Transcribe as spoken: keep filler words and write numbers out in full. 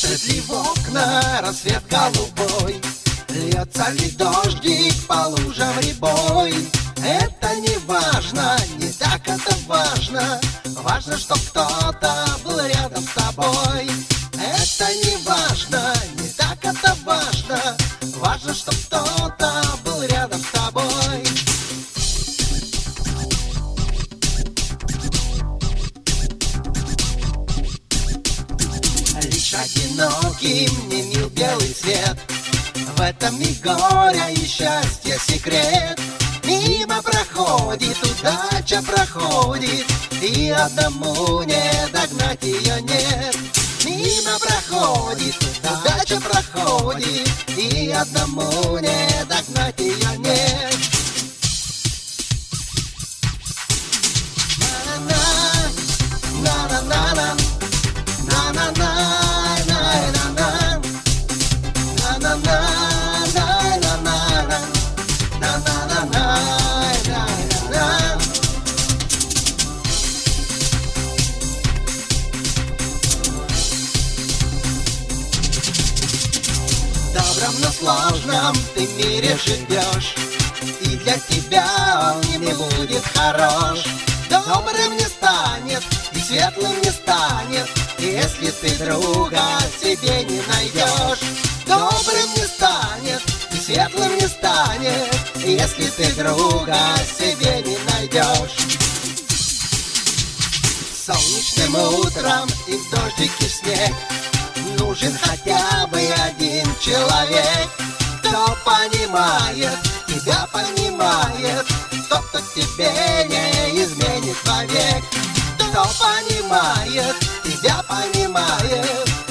Смотрит ли в окна рассвет голубой, льется ли дождик по лужам рябой. Это не важно, не так это важно. Важно, чтоб кто-то был рядом с тобой. Это не важно, не так это важно. Важно, чтоб кто-то был рядом с тобой. Лишь одиноким не мил белый свет. В этом и горя, и счастья секрет. Мимо проходит, удача проходит, и одному не догнать ее нет. Мимо проходит, удача проходит, и одному не догнать ее нет. На-на-на, на-на-на, на-на-на, на-на-на. В добром, но сложном ты мире живешь, и для тебя он не будет хорош. Добрым не станет и светлым не станет, если ты друга себе не найдешь. Добрым не станет и светлым не станет, если ты друга себе не найдешь. Солнечным утром и в дождик и в снег нужен хотя бы один человек, кто понимает, тебя понимает, тот, кто тебе не изменит вовек. Кто понимает, тебя понимает,